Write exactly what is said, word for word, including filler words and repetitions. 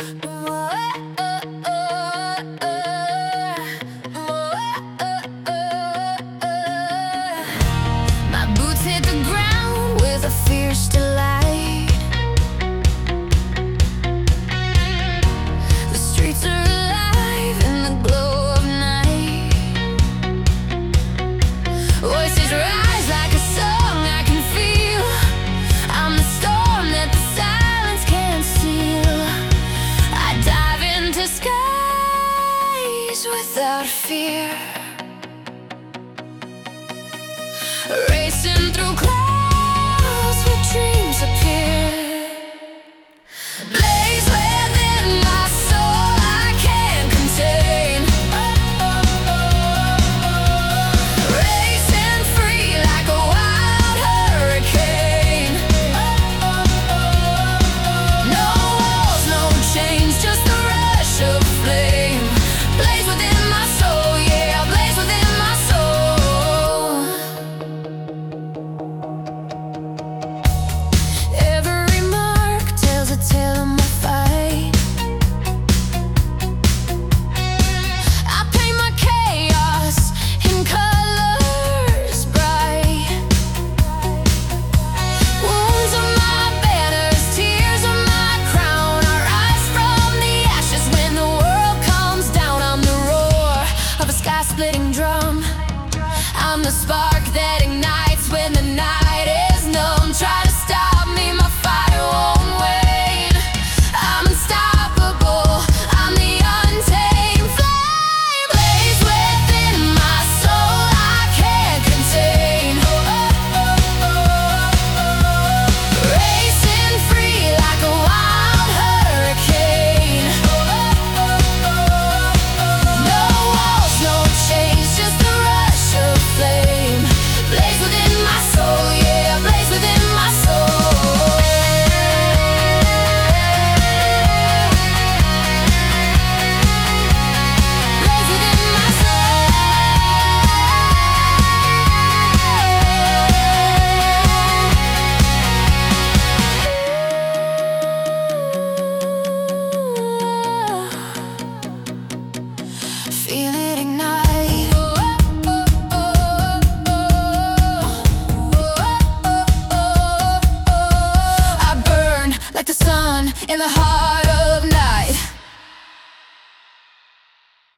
My boots hit the ground with a fierce delight. The streets are alive in the glow of night. Voices rise like a song I can feel. I'm the storm that the silence can't seal. I dive into skies without fear, racing through clouds.